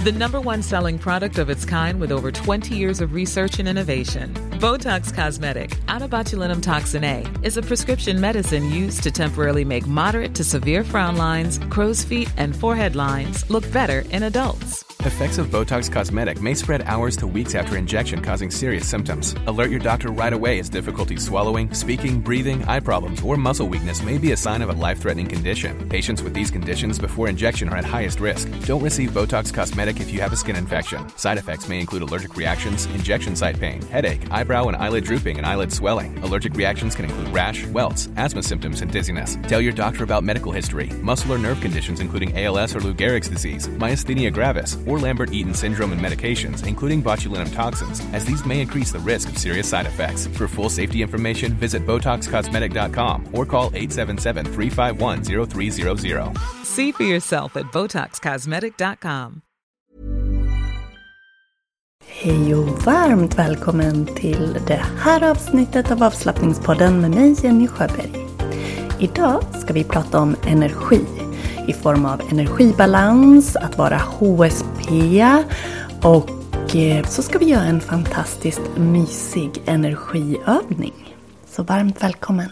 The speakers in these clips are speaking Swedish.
The #1 selling product of its kind with over 20 years of research and innovation. Botox Cosmetic, out of botulinum toxin A, is a prescription medicine used to temporarily make moderate to severe frown lines, crow's feet, and forehead lines look better in adults. Effects of Botox Cosmetic may spread hours to weeks after injection, causing serious symptoms. Alert your doctor right away as difficulty swallowing, speaking, breathing, eye problems, or muscle weakness may be a sign of a life-threatening condition. Patients with these conditions before injection are at highest risk. Don't receive Botox Cosmetic if you have a skin infection. Side effects may include allergic reactions, injection site pain, headache, eyebrow and eyelid drooping, and eyelid swelling. Allergic reactions can include rash, welts, asthma symptoms, and dizziness. Tell your doctor about medical history, muscle or nerve conditions including ALS or Lou Gehrig's disease, myasthenia gravis, or Lambert-Eaton syndrome and medications, including botulinum toxins, as these may increase the risk of serious side effects. For full safety information, visit BotoxCosmetic.com or call 877-351-0300. See for yourself at BotoxCosmetic.com. Hej och varmt välkommen till det här avsnittet av Avslappningspodden med mig, Jenny Sjöberg. Idag ska vi prata om energi i form av energibalans, att vara HSP och så ska vi göra en fantastiskt mysig energiövning. Så varmt välkommen!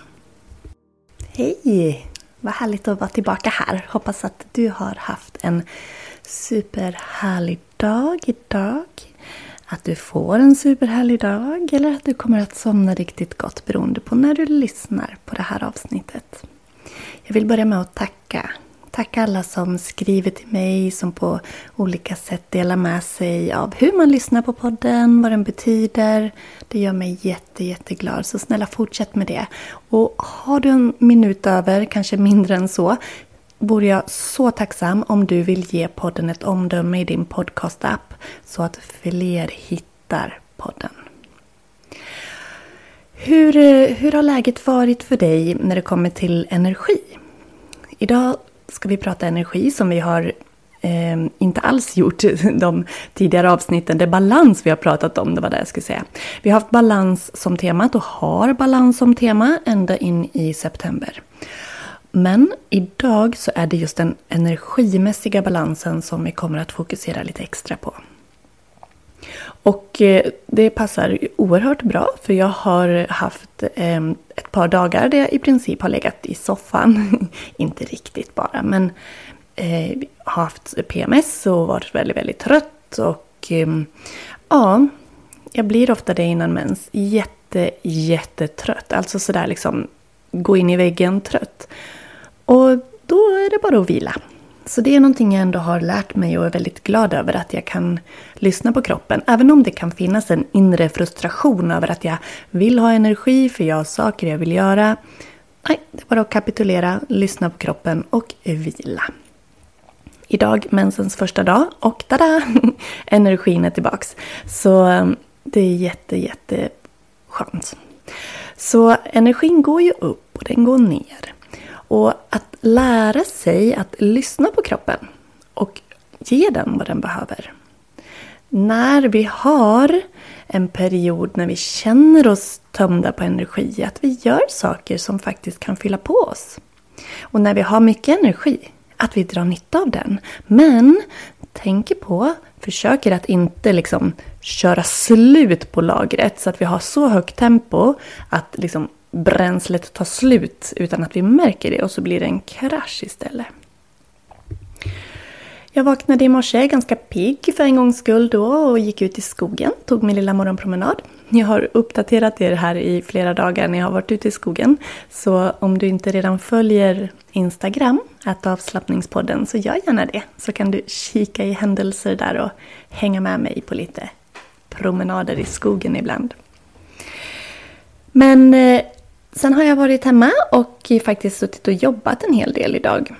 Hej! Vad härligt att vara tillbaka här. Hoppas att du har haft en superhärlig dag idag. Att du får en superhärlig dag eller att du kommer att somna riktigt gott beroende på när du lyssnar på det här avsnittet. Jag vill börja med att tacka alla som skriver till mig, som på olika sätt delar med sig av hur man lyssnar på podden, vad den betyder. Det gör mig jätteglad, så snälla fortsätt med det. Och har du en minut över, kanske mindre än så, vore jag så tacksam om du vill ge podden ett omdöme i din podcast-app så att fler hittar podden. Hur har läget varit för dig när det kommer till energi? Idag ska vi prata energi som vi har inte alls gjort de tidigare avsnitten. Det är balans vi har pratat om, det var det jag skulle säga. Vi har haft balans som temat och har balans som tema ända in i september. Men idag så är det just den energimässiga balansen som vi kommer att fokusera lite extra på. Och det passar oerhört bra, för jag har haft ett par dagar där jag i princip har legat i soffan. Inte riktigt bara, men har haft PMS och varit väldigt trött. Och ja, jag blir ofta det innan mens. Jättetrött. Alltså sådär liksom gå in i väggen trött. Och då är det bara att vila. Så det är någonting jag ändå har lärt mig och är väldigt glad över, att jag kan lyssna på kroppen. Även om det kan finnas en inre frustration över att jag vill ha energi för jag har saker jag vill göra. Nej, det är bara att kapitulera, lyssna på kroppen och vila. Idag mensens första dag och tada! Energin är tillbaks. Så det är jätteskönt. Så energin går ju upp och den går ner. Och att lära sig att lyssna på kroppen och ge den vad den behöver. När vi har en period när vi känner oss tömda på energi, att vi gör saker som faktiskt kan fylla på oss. Och när vi har mycket energi, att vi drar nytta av den. Men tänker på, försöker att inte liksom köra slut på lagret så att vi har så högt tempo att liksom bränslet tar slut utan att vi märker det, och så blir det en krasch istället. Jag vaknade i morse ganska pigg för en gångs skull då och gick ut i skogen, tog min lilla morgonpromenad. Jag har uppdaterat er här i flera dagar när jag har varit ute i skogen, så om du inte redan följer Instagram, @avslappningspodden, så gör gärna det. Så kan du kika i händelser där och hänga med mig på lite promenader i skogen ibland. Men sen har jag varit hemma och faktiskt suttit och jobbat en hel del idag.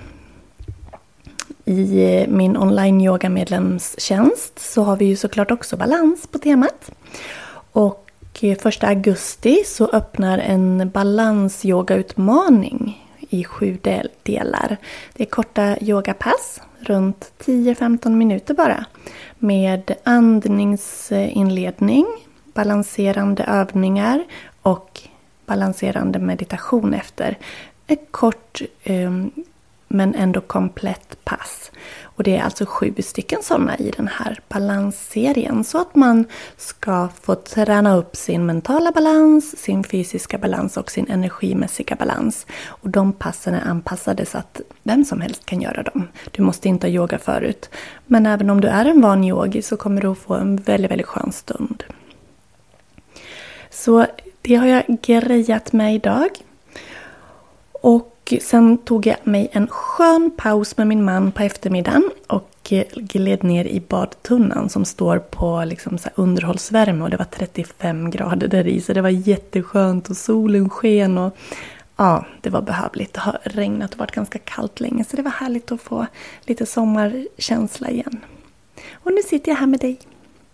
I min online yoga medlemstjänst så har vi ju såklart också balans på temat. Och 1 augusti så öppnar en balans-yoga-utmaning i 7 delar. Det är korta yogapass, runt 10-15 minuter bara. Med andningsinledning, balanserande övningar och balanserande meditation efter. Ett kort men ändå komplett pass. Och det är alltså 7 stycken sådana i den här balansserien. Så att man ska få träna upp sin mentala balans, sin fysiska balans och sin energimässiga balans. Och de passen är anpassade så att vem som helst kan göra dem. Du måste inte ha yoga förut. Men även om du är en van yogi så kommer du att få en väldigt, väldigt skön stund. Så det har jag grejat med idag. Och sen tog jag mig en skön paus med min man på eftermiddagen och gled ner i badtunnan som står på liksom så här underhållsvärme och det var 35 grader där i, så det var jätteskönt och solen sken och ja, det var behövligt. Det har regnat och varit ganska kallt länge så det var härligt att få lite sommarkänsla igen. Och nu sitter jag här med dig.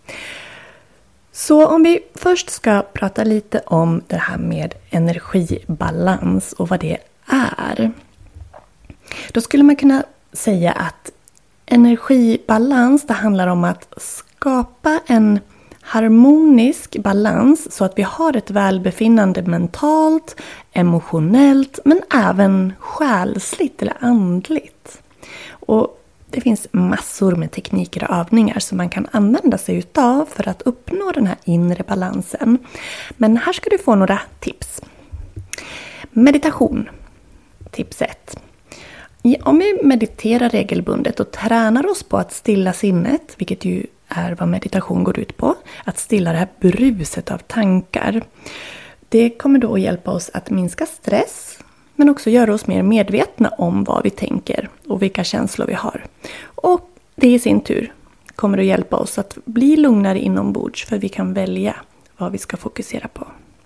Så om vi först ska prata lite om det här med energibalans och vad det är. Då skulle man kunna säga att energibalans, det handlar om att skapa en harmonisk balans så att vi har ett välbefinnande mentalt, emotionellt men även själsligt eller andligt. Och det finns massor med tekniker och övningar som man kan använda sig utav för att uppnå den här inre balansen. Men här ska du få några tips. Meditation. Tips 1. Om vi mediterar regelbundet och tränar oss på att stilla sinnet, vilket ju är vad meditation går ut på, att stilla det här bruset av tankar. Det kommer då att hjälpa oss att minska stress, men också göra oss mer medvetna om vad vi tänker och vilka känslor vi har. Och det i sin tur kommer att hjälpa oss att bli lugnare inombords, för vi kan välja vad vi ska fokusera på.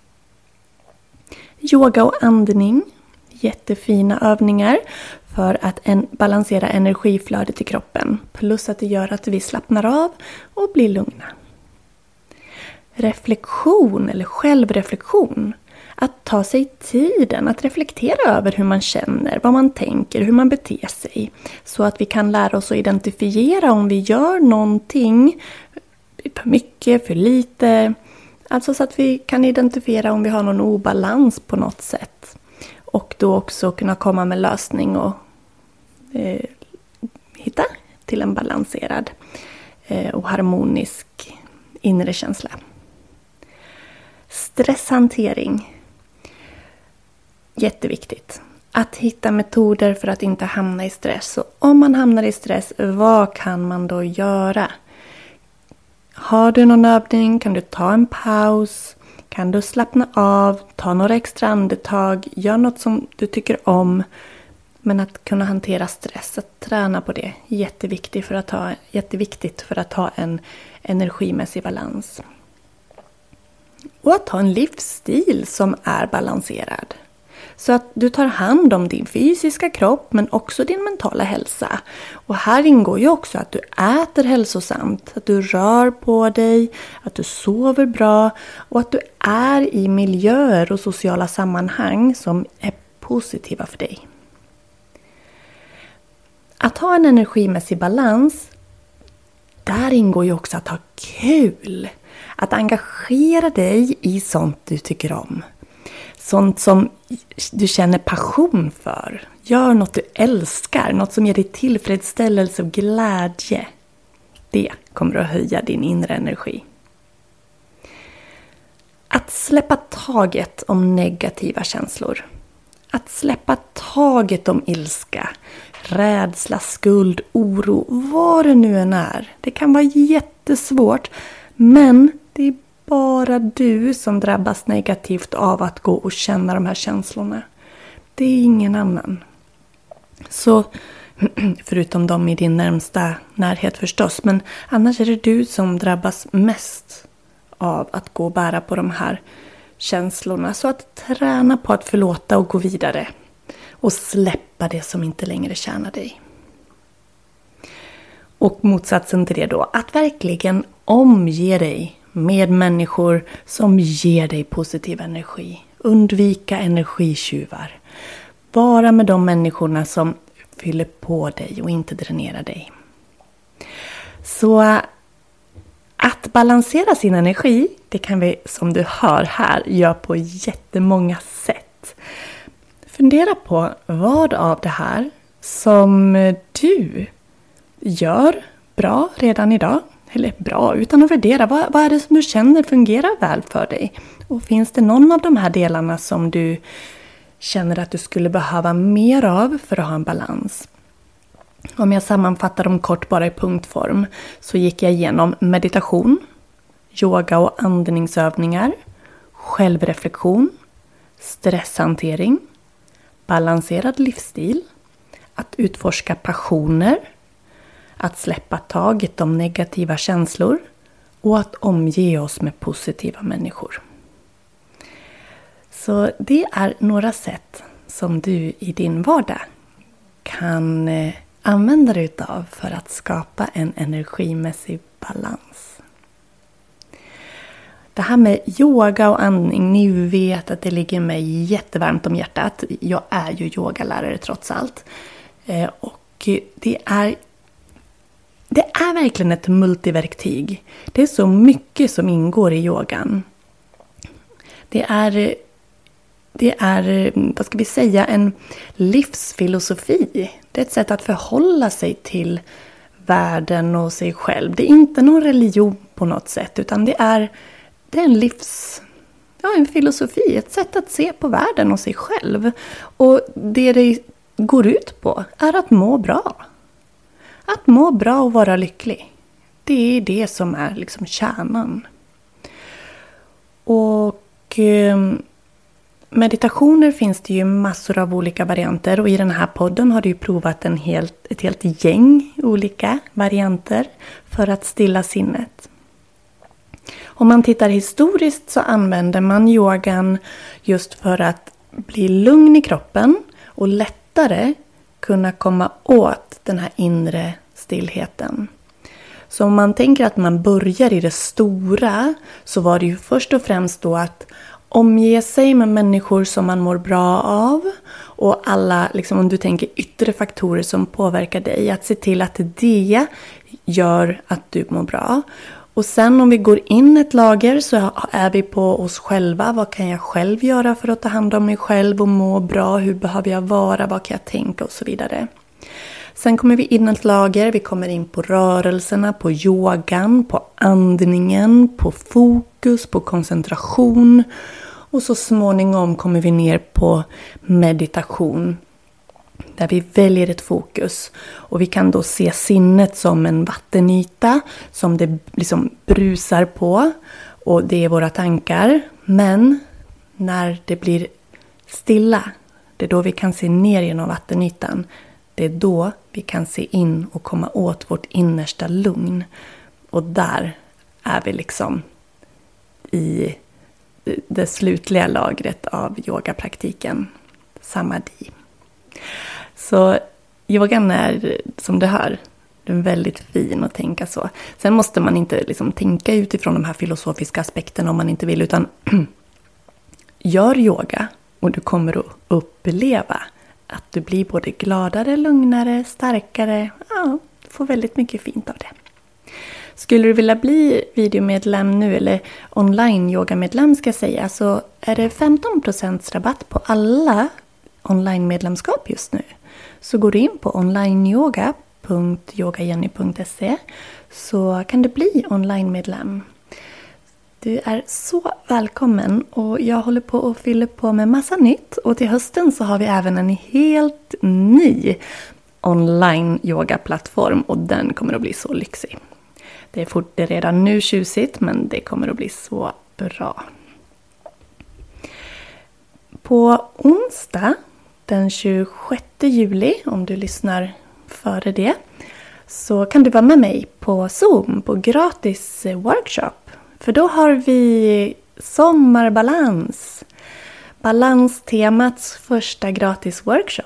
Yoga och andning. Jättefina övningar för att balansera energiflödet i kroppen. Plus att det gör att vi slappnar av och blir lugna. Reflektion eller självreflektion. Att ta sig tiden att reflektera över hur man känner, vad man tänker, hur man beter sig. Så att vi kan lära oss att identifiera om vi gör någonting för mycket, för lite. Alltså så att vi kan identifiera om vi har någon obalans på något sätt. Och då också kunna komma med lösning och hitta till en balanserad och harmonisk inre känsla. Stresshantering. Jätteviktigt. Att hitta metoder för att inte hamna i stress. Så om man hamnar i stress, vad kan man då göra? Har du någon övning kan du ta en paus. Kan du slappna av, ta några extra andetag, gör något som du tycker om. Men att kunna hantera stress, att träna på det, jätteviktigt för att ha en energimässig balans. Och att ha en livsstil som är balanserad. Så att du tar hand om din fysiska kropp men också din mentala hälsa. Och här ingår ju också att du äter hälsosamt, att du rör på dig, att du sover bra och att du är i miljöer och sociala sammanhang som är positiva för dig. Att ha en energimässig balans, där ingår ju också att ha kul. Att engagera dig i sånt du tycker om. Sånt som du känner passion för. Gör något du älskar. Något som ger dig tillfredsställelse och glädje. Det kommer att höja din inre energi. Att släppa taget om negativa känslor. Att släppa taget om ilska, rädsla, skuld, oro, vad det nu än är. Det kan vara jättesvårt, men det är bara du som drabbas negativt av att gå och känna de här känslorna. Det är ingen annan. Så, förutom de i din närmsta närhet förstås, men annars är det du som drabbas mest av att gå och bära på de här känslorna. Så att träna på att förlåta och gå vidare. Och släppa det som inte längre tjänar dig. Och motsatsen till det då, att verkligen omge dig med människor som ger dig positiv energi. Undvika energitjuvar. Vara med de människorna som fyller på dig och inte dränerar dig. Så att balansera sin energi, det kan vi som du hör här göra på jättemånga sätt. Fundera på vad av det här som du gör bra redan idag. Eller bra, utan att värdera. Vad är det som du känner fungerar väl för dig? Och finns det någon av de här delarna som du känner att du skulle behöva mer av för att ha en balans? Om jag sammanfattar dem kort bara i punktform så gick jag igenom meditation, yoga och andningsövningar, självreflektion, stresshantering, balanserad livsstil, att utforska passioner, att släppa taget om negativa känslor och att omge oss med positiva människor. Så det är några sätt som du i din vardag kan använda dig utav för att skapa en energimässig balans. Det här med yoga och andning, ni vet att det ligger mig jättevarmt om hjärtat. Jag är ju yogalärare trots allt. Och det är verkligen ett multiverktyg. Det är så mycket som ingår i yogan. Det är, vad ska vi säga, en livsfilosofi. Det är ett sätt att förhålla sig till världen och sig själv. Det är inte någon religion på något sätt, utan det är en filosofi. Ett sätt att se på världen och sig själv. Och det går ut på är att må bra. Att må bra och vara lycklig. Det är det som är liksom kärnan. Och meditationer finns det ju massor av olika varianter. Och i den här podden har du ju provat ett helt gäng olika varianter för att stilla sinnet. Om man tittar historiskt så använder man yogan just för att bli lugn i kroppen och lättare kunna komma åt den här inre stillheten. Så om man tänker att man börjar i det stora så var det ju först och främst då att omge sig med människor som man mår bra av och alla, liksom om du tänker yttre faktorer som påverkar dig, att se till att det gör att du mår bra. Och sen om vi går in ett lager så är vi på oss själva. Vad kan jag själv göra för att ta hand om mig själv och må bra? Hur behöver jag vara? Vad kan jag tänka? Och så vidare. Sen kommer vi in ett lager. Vi kommer in på rörelserna, på yogan, på andningen, på fokus, på koncentration. Och så småningom kommer vi ner på meditation. Där vi väljer ett fokus. Och vi kan då se sinnet som en vattenyta som det liksom brusar på. Och det är våra tankar. Men när det blir stilla, det är då vi kan se ner genom vattenytan. Det är då vi kan se in och komma åt vårt innersta lugn. Och där är vi liksom i det slutliga lagret av yogapraktiken. Samadhi. Så yogan är, som du hör, den är väldigt fin att tänka så. Sen måste man inte liksom tänka utifrån de här filosofiska aspekterna om man inte vill. Utan gör yoga och du kommer att uppleva att du blir både gladare, lugnare, starkare. Ja, du får väldigt mycket fint av det. Skulle du vilja bli videomedlem nu eller online yogamedlem ska jag säga, så är det 15% rabatt på alla online-medlemskap just nu. Så går du in på onlineyoga.yogajenny.se så kan du bli online-medlem. Du är så välkommen och jag håller på och fyller på med massa nytt. Och till hösten så har vi även en helt ny online-yoga-plattform och den kommer att bli så lyxig. Det är redan nu tjusigt men det kommer att bli så bra. På onsdag den 26 juli, om du lyssnar före det, så kan du vara med mig på Zoom på gratis workshop. För då har vi sommarbalans. Balanstemats första gratis workshop.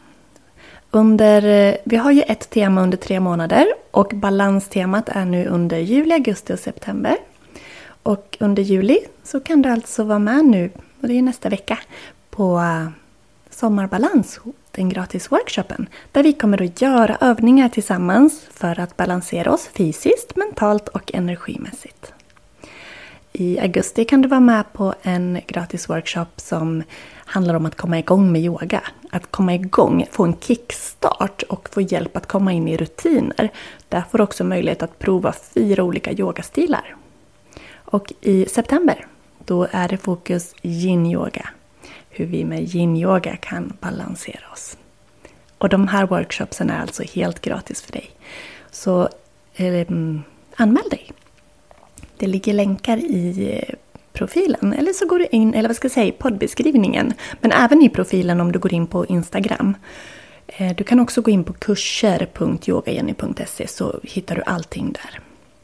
Vi har ju ett tema under 3 månader och balanstemat är nu under juli, augusti och september. Och under juli så kan du alltså vara med nu, och det är nästa vecka, på sommarbalans, den gratis workshopen. Där vi kommer att göra övningar tillsammans för att balansera oss fysiskt, mentalt och energimässigt. I augusti kan du vara med på en gratis workshop som handlar om att komma igång med yoga. att komma igång, få en kickstart och få hjälp att komma in i rutiner. Där får du också möjlighet att prova 4 olika yogastilar. Och i september, då är det fokus yin-yoga. Hur vi med yin-yoga kan balansera oss. Och de här workshopsen är alltså helt gratis för dig. Så anmäl dig. Det ligger länkar i profilen. Eller så går du in, eller vad ska jag säga, i poddbeskrivningen. Men även i profilen om du går in på Instagram. Du kan också gå in på kurser.yogajenny.se så hittar du allting där.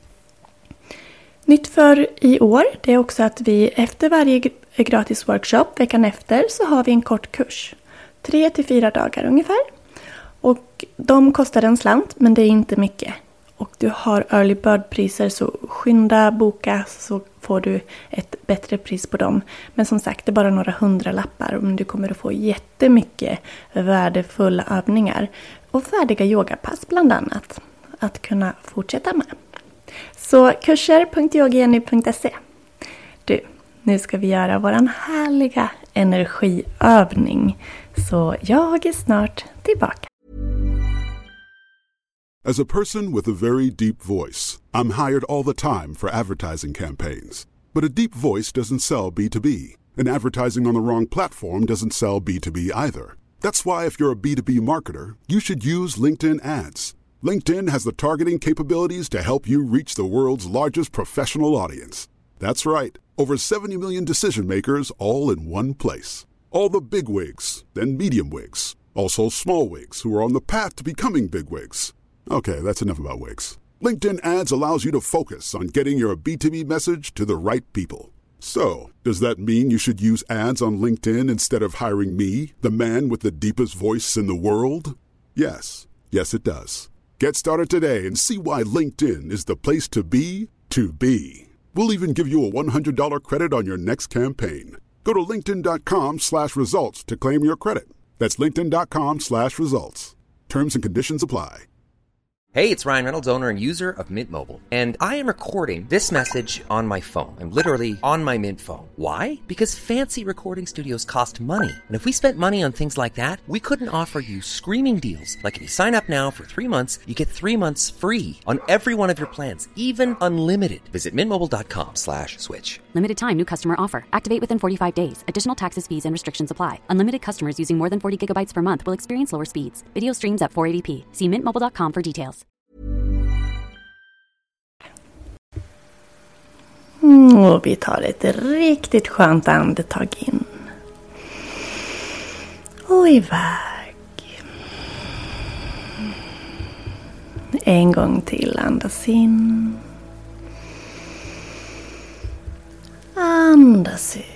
Nytt för i år, det är också att vi efter varje gratis workshop, veckan efter, så har vi en kort kurs. 3-4 dagar ungefär. Och de kostar en slant, men det är inte mycket. Och du har early bird-priser, så skynda, boka, så får du ett bättre pris på dem. Men som sagt, det är bara några 100-lappar. Men du kommer att få jättemycket värdefulla övningar. Och färdiga yogapass bland annat. Att kunna fortsätta med. Så kurser.yogajenny.se. Du, nu ska vi göra våran härliga energiövning. Så jag är snart tillbaka. As a person with a very deep voice, I'm hired all the time for advertising campaigns. But a deep voice doesn't sell B2B, and advertising on the wrong platform doesn't sell B2B either. That's why if you're a B2B marketer, you should use LinkedIn ads. LinkedIn has the targeting capabilities to help you reach the world's largest professional audience. That's right, over 70 million decision makers all in one place. All the big wigs, then medium wigs, also small wigs who are on the path to becoming big wigs. Okay, that's enough about wigs. LinkedIn ads allows you to focus on getting your B2B message to the right people. So, does that mean you should use ads on LinkedIn instead of hiring me, the man with the deepest voice in the world? Yes. Yes, it does. Get started today and see why LinkedIn is the place to be to be. We'll even give you a $100 credit on your next campaign. Go to linkedin.com/results to claim your credit. That's linkedin.com/results. Terms and conditions apply. Hey, it's Ryan Reynolds, owner and user of Mint Mobile. And I am recording this message on my phone. I'm literally on my Mint phone. Why? Because fancy recording studios cost money. And if we spent money on things like that, we couldn't offer you screaming deals. Like if you sign up now for 3 months, you get 3 months free on every one of your plans, even unlimited. Visit mintmobile.com/switch. Limited time new customer offer. Activate within 45 days. Additional taxes, fees, and restrictions apply. Unlimited customers using more than 40 gigabytes per month will experience slower speeds. Video streams at 480p. See mintmobile.com for details. Och vi tar ett riktigt skönt andetag in. Och iväg. En gång till, andas in. Andas ut.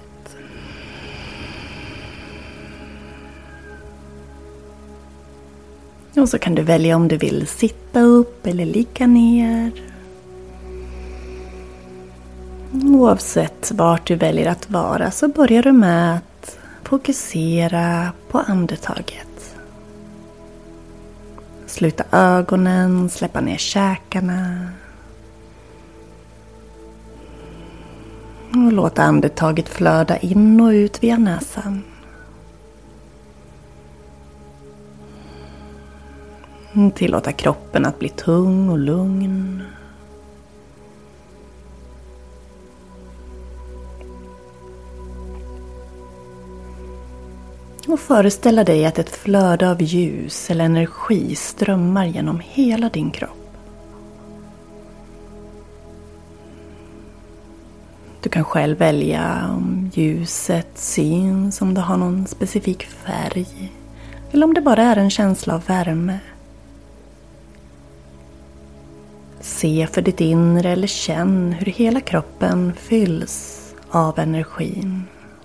Och så kan du välja om du vill sitta upp eller ligga ner. Oavsett vart du väljer att vara så börjar du med att fokusera på andetaget. Sluta ögonen, släppa ner käkarna. Och låta andetaget flöda in och ut via näsan. Tillåta kroppen att bli tung och lugn. Och föreställa dig att ett flöde av ljus eller energi strömmar genom hela din kropp. Du kan själv välja om ljuset syns, om det har någon specifik färg. Eller om det bara är en känsla av värme. Se för ditt inre eller känn hur hela kroppen fylls av energin.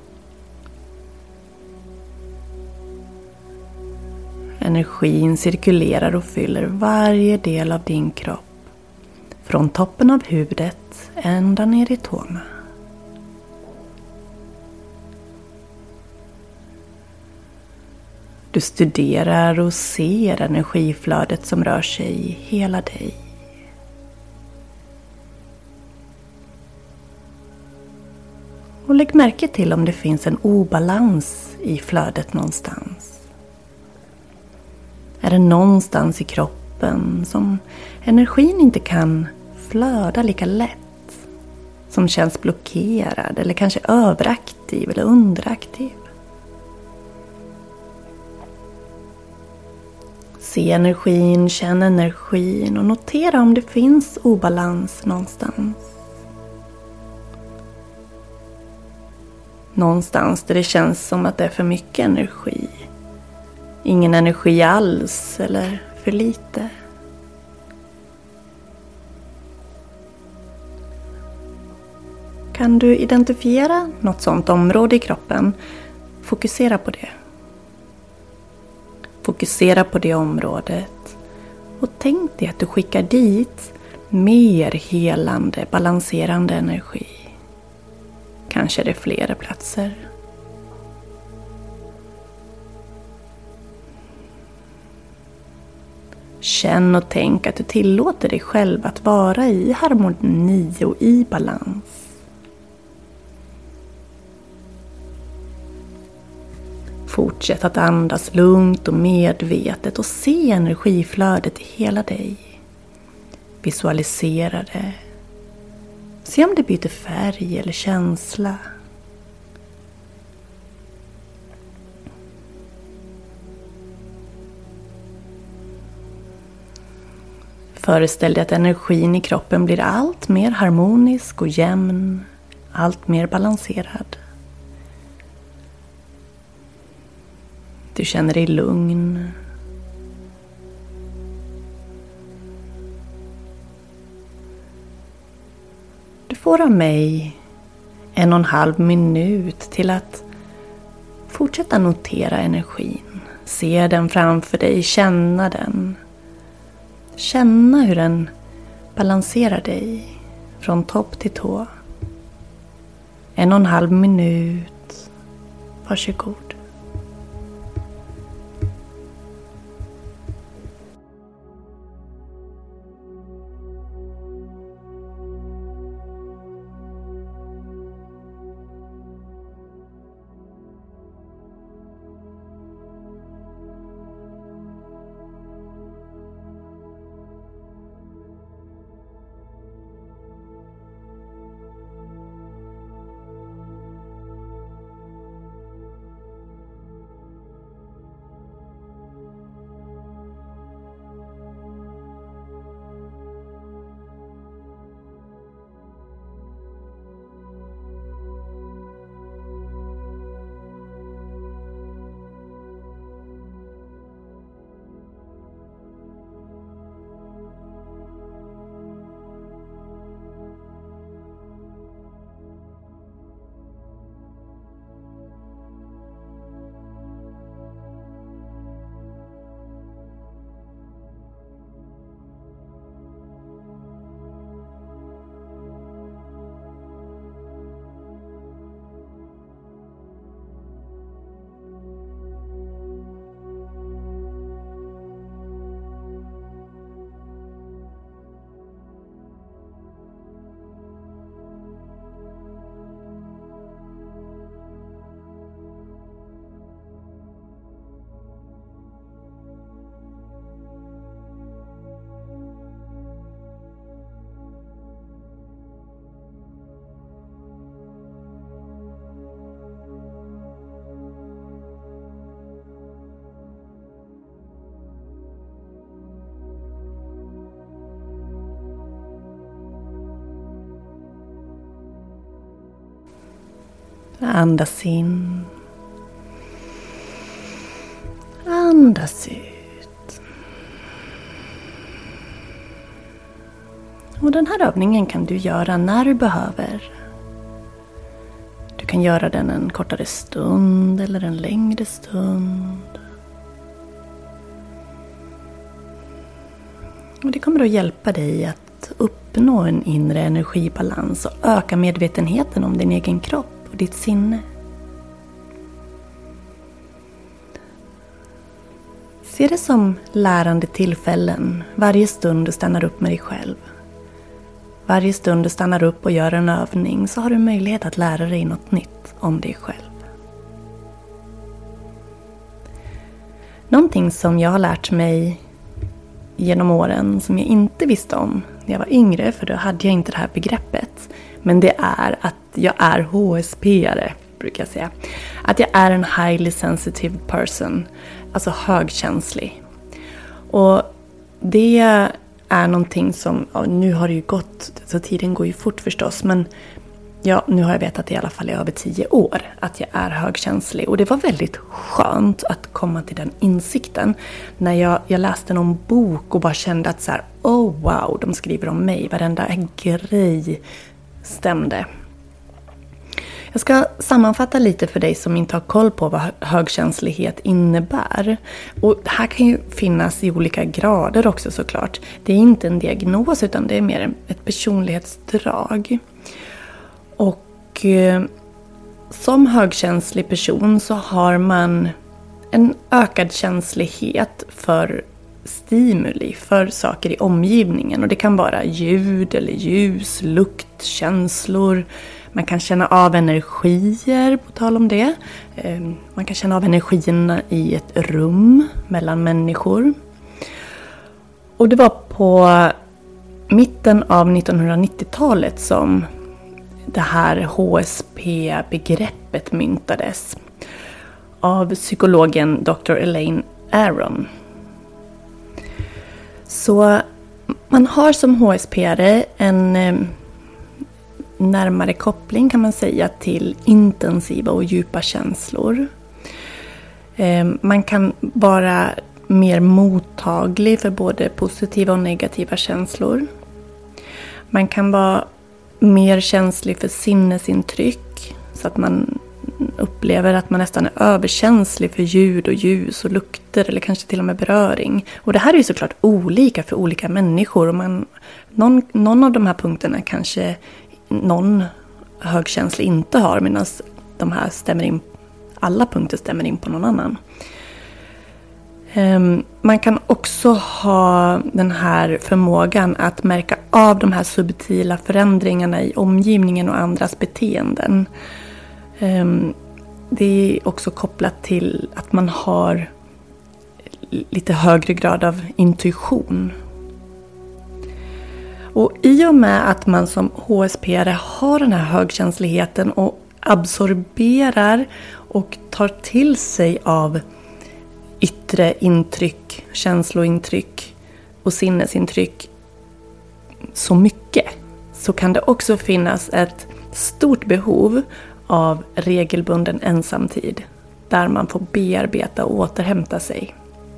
Energin cirkulerar och fyller varje del av din kropp. Från toppen av huvudet ända ner i tårna. Du studerar och ser energiflödet som rör sig i hela dig. Och lägg märke till om det finns en obalans i flödet någonstans? Är det någonstans i kroppen som energin inte kan flöda lika lätt? Som känns blockerad eller kanske överaktiv eller underaktiv? Se energin, känn energin och notera om det finns obalans någonstans. Någonstans där det känns som att det är för mycket energi. Ingen energi alls eller för lite. Kan du identifiera något sådant område i kroppen? Fokusera på det. Fokusera på det området och tänk dig att du skickar dit mer helande, balanserande energi. Kanske är det flera platser. Känn och tänk att du tillåter dig själv att vara i harmoni och i balans. Fortsätt att andas lugnt och medvetet och se energiflödet i hela dig. Visualisera det. Se om det byter färg eller känsla. Föreställ dig att energin i kroppen blir allt mer harmonisk och jämn, allt mer balanserad. Du känner dig lugn. Du får av mig 1,5 minut till att fortsätta notera energin. Se den framför dig, känna den. Känna hur den balanserar dig från topp till tå. 1,5 minut. Varsågod. Andas in. Andas ut. Och den här övningen kan du göra när du behöver. Du kan göra den en kortare stund eller en längre stund. Och det kommer att hjälpa dig att uppnå en inre energibalans och öka medvetenheten om din egen kropp och ditt sinne. Se det som lärande tillfällen varje stund du stannar upp med dig själv. Varje stund du stannar upp och gör en övning så har du möjlighet att lära dig något nytt om dig själv. Någonting som jag har lärt mig genom åren som jag inte visste om när jag var yngre, för då hade jag inte det här begreppet. Men det är att jag är HSP-are, brukar jag säga. Att jag är en highly sensitive person, alltså högkänslig. Och det är någonting som, nu har det ju gått, så tiden går ju fort förstås, men ja, nu har jag vetat i alla fall i över 10 år att jag är högkänslig. Och det var väldigt skönt att komma till den insikten när jag läste någon bok och bara kände att så här, oh wow, de skriver om mig, varenda grej stämde. Jag ska sammanfatta lite för dig som inte har koll på vad högkänslighet innebär. Och det här kan ju finnas i olika grader också såklart. Det är inte en diagnos utan det är mer ett personlighetsdrag. Och som högkänslig person så har man en ökad känslighet för stimuli, för saker i omgivningen. Och det kan vara ljud eller ljus, lukt, känslor. Man kan känna av energier, på tal om det. Man kan känna av energierna i ett rum mellan människor. Och det var på mitten av 1990-talet som det här HSP-begreppet myntades av psykologen Dr. Elaine Aron. Så man har som HSP-are en närmare koppling kan man säga till intensiva och djupa känslor. Man kan vara mer mottaglig för både positiva och negativa känslor. Man kan vara mer känslig för sinnesintryck så att man upplever att man nästan är överkänslig för ljud och ljus och lukter eller kanske till och med beröring. Och det här är ju såklart olika för olika människor. Och någon av de här punkterna kanske någon högkänslig inte har, medan de här alla punkter stämmer in på någon annan. Man kan också ha den här förmågan att märka av de här subtila förändringarna i omgivningen och andras beteenden. Det är också kopplat till att man har lite högre grad av intuition. Och i och med att man som HSP-are har den här högkänsligheten och absorberar och tar till sig av yttre intryck, känslointryck och sinnesintryck så mycket, så kan det också finnas ett stort behov av regelbunden ensamtid där man får bearbeta och återhämta sig.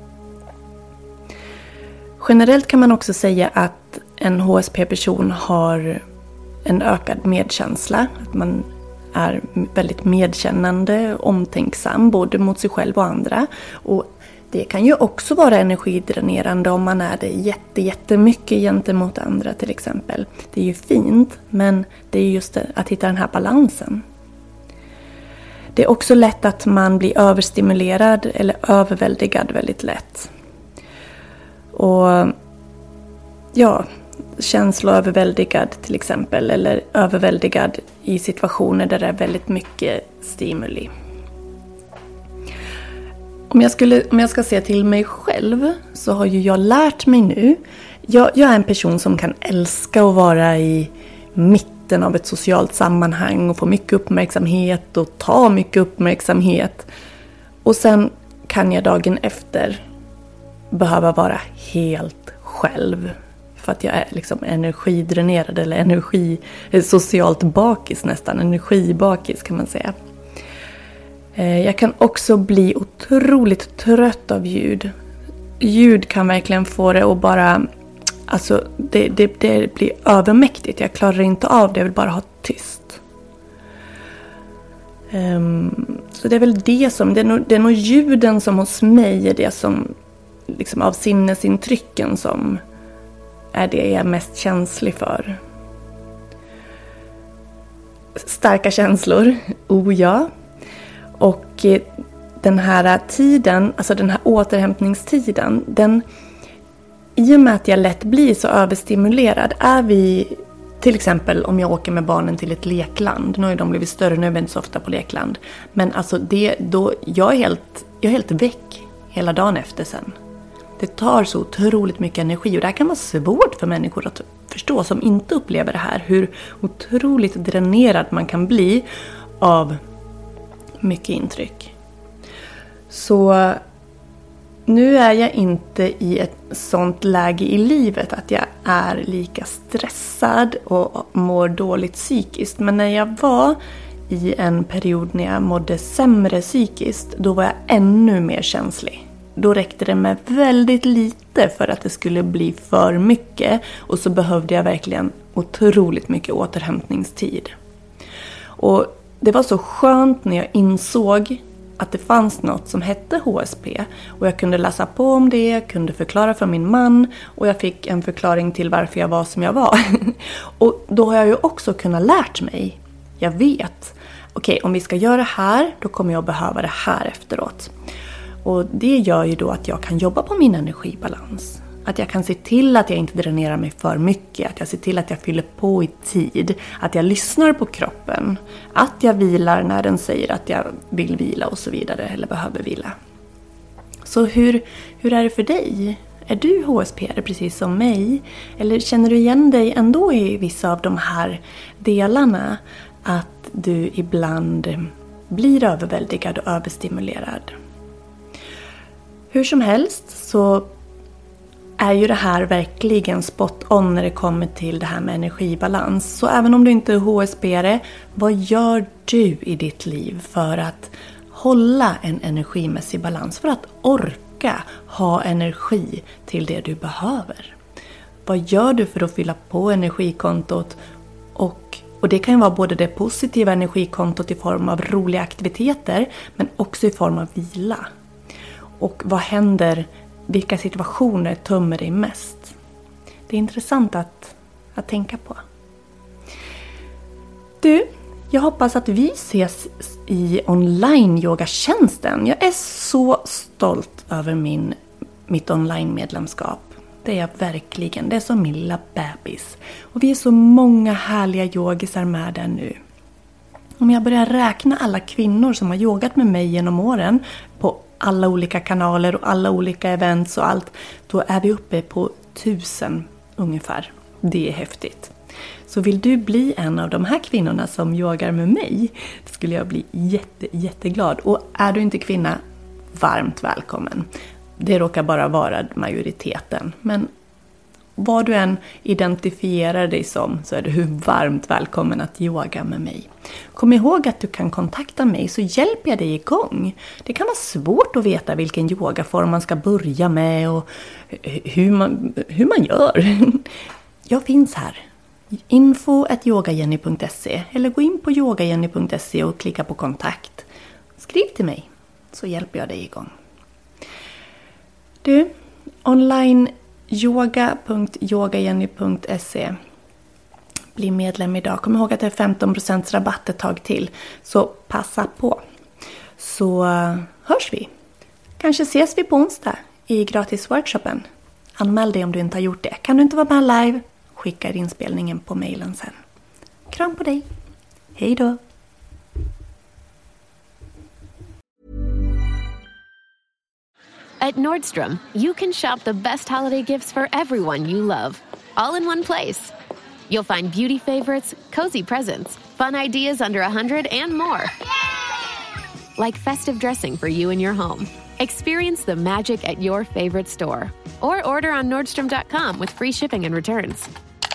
Generellt kan man också säga att en HSP-person har en ökad medkänsla. Att man är väldigt medkännande, omtänksam både mot sig själv och andra. Och det kan ju också vara energidränerande om man är det jättemycket gentemot andra till exempel. Det är ju fint, men det är just att hitta den här balansen. Det är också lätt att man blir överstimulerad eller överväldigad väldigt lätt. Och ja, känsloöverväldigad till exempel, eller överväldigad i situationer där det är väldigt mycket stimuli. Om jag ska se till mig själv så har ju jag lärt mig nu. Jag är en person som kan älska att vara i mitten av ett socialt sammanhang och få mycket uppmärksamhet och ta mycket uppmärksamhet. Och sen kan jag dagen efter behöva vara helt själv. För att jag är liksom energidränerad eller socialt bakis nästan. Energibakis kan man säga. Jag kan också bli otroligt trött av ljud. Ljud kan verkligen få det att bara... Alltså det blir övermäktigt. Jag klarar inte av det. Jag vill bara ha tyst. Så det är väl det som... Det är nog ljuden som hos mig är det som... Liksom av sinnesintrycken som är det jag är mest känslig för. Starka känslor. Ja. Och den här tiden, alltså den här återhämtningstiden, i och med att jag lätt blir så överstimulerad, är vi till exempel om jag åker med barnen till ett lekland. Nu har de blivit större, nu är vi inte så ofta på lekland. Men alltså jag är helt väck. hela dagen efter sen. Det tar så otroligt mycket energi och det här kan vara svårt för människor att förstå som inte upplever det här. Hur otroligt dränerad man kan bli av mycket intryck. Så nu är jag inte i ett sånt läge i livet att jag är lika stressad och mår dåligt psykiskt. Men när jag var i en period när jag mådde sämre psykiskt, då var jag ännu mer känslig. Då räckte det med väldigt lite för att det skulle bli för mycket. Och så behövde jag verkligen otroligt mycket återhämtningstid. Och det var så skönt när jag insåg att det fanns något som hette HSP. Och jag kunde läsa på om det, jag kunde förklara för min man. Och jag fick en förklaring till varför jag var som jag var. Och då har jag ju också kunnat lärt mig. Jag vet, okej, om vi ska göra det här, då kommer jag behöva det här efteråt. Och det gör ju då att jag kan jobba på min energibalans. Att jag kan se till att jag inte dränerar mig för mycket. Att jag ser till att jag fyller på i tid. Att jag lyssnar på kroppen. Att jag vilar när den säger att jag vill vila och så vidare. Eller behöver vila. Så hur är det för dig? Är du HSP-are precis som mig? Eller känner du igen dig ändå i vissa av de här delarna? Att du ibland blir överväldigad och överstimulerad. Hur som helst så är ju det här verkligen spot on när det kommer till det här med energibalans. Så även om du inte är HSP-are, vad gör du i ditt liv för att hålla en energimässig balans? För att orka ha energi till det du behöver. Vad gör du för att fylla på energikontot? Och det kan ju vara både det positiva energikontot i form av roliga aktiviteter, men också i form av vila. Och vad händer? Vilka situationer tömmer dig mest? Det är intressant att tänka på. Du, jag hoppas att vi ses i online-yogatjänsten. Jag är så stolt över mitt online-medlemskap. Det är jag verkligen. Det är som min lilla bebis. Och vi är så många härliga yogisar med där nu. Om jag börjar räkna alla kvinnor som har yogat med mig genom åren på alla olika kanaler och alla olika events och allt, då är vi uppe på 1000 ungefär. Det är häftigt. Så vill du bli en av de här kvinnorna som yogar med mig, då skulle jag bli jätteglad. Och är du inte kvinna, varmt välkommen. Det råkar bara vara majoriteten. Men vad du än identifierar dig som, så är du varmt välkommen att yoga med mig. Kom ihåg att du kan kontakta mig, så hjälper jag dig igång. Det kan vara svårt att veta vilken yogaform man ska börja med och hur man gör. Jag finns här. info@yogajenny.se eller gå in på yogajenny.se och klicka på kontakt. Skriv till mig, så hjälper jag dig igång. Du, online yoga.yogajenny.se. Bli medlem idag. Kom ihåg att det är 15% rabatt ett tag till. Så passa på. Så hörs vi. Kanske ses vi på onsdag i gratisworkshopen. Anmäl dig om du inte har gjort det. Kan du inte vara med live? Skicka inspelningen på mejlen sen. Kram på dig. Hej då. At Nordstrom, you can shop the best holiday gifts for everyone you love, all in one place. You'll find beauty favorites, cozy presents, fun ideas under 100, and more. Like festive dressing for you and your home. Experience the magic at your favorite store. Or order on Nordstrom.com with free shipping and returns.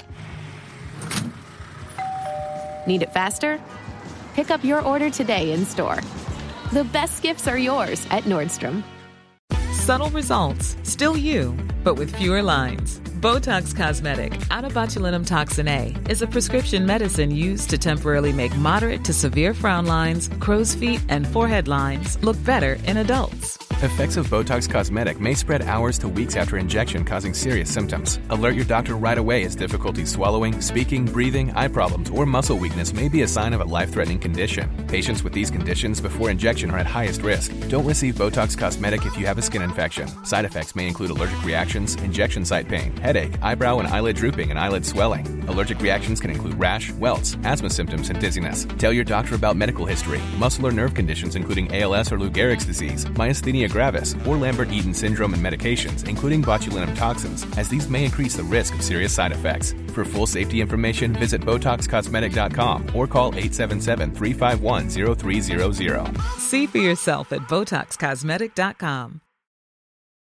Need it faster? Pick up your order today in store. The best gifts are yours at Nordstrom. Subtle results, still you, but with fewer lines. Botox Cosmetic, out of botulinum toxin A, is a prescription medicine used to temporarily make moderate to severe frown lines, crow's feet, and forehead lines look better in adults. Effects of Botox Cosmetic may spread hours to weeks after injection, causing serious symptoms. Alert your doctor right away as difficulty swallowing, speaking, breathing, eye problems, or muscle weakness may be a sign of a life-threatening condition. Patients with these conditions before injection are at highest risk. Don't receive Botox Cosmetic if you have a skin infection. Side effects may include allergic reactions, injection site pain, headache, eyebrow and eyelid drooping, and eyelid swelling. Allergic reactions can include rash, welts, asthma symptoms, and dizziness. Tell your doctor about medical history, muscle or nerve conditions including ALS or Lou Gehrig's disease, myasthenia myasthenia gravis, or Lambert-Eaton syndrome and medications, including botulinum toxins, as these may increase the risk of serious side effects. For full safety information, visit BotoxCosmetic.com or call 877-351-0300. See for yourself at BotoxCosmetic.com.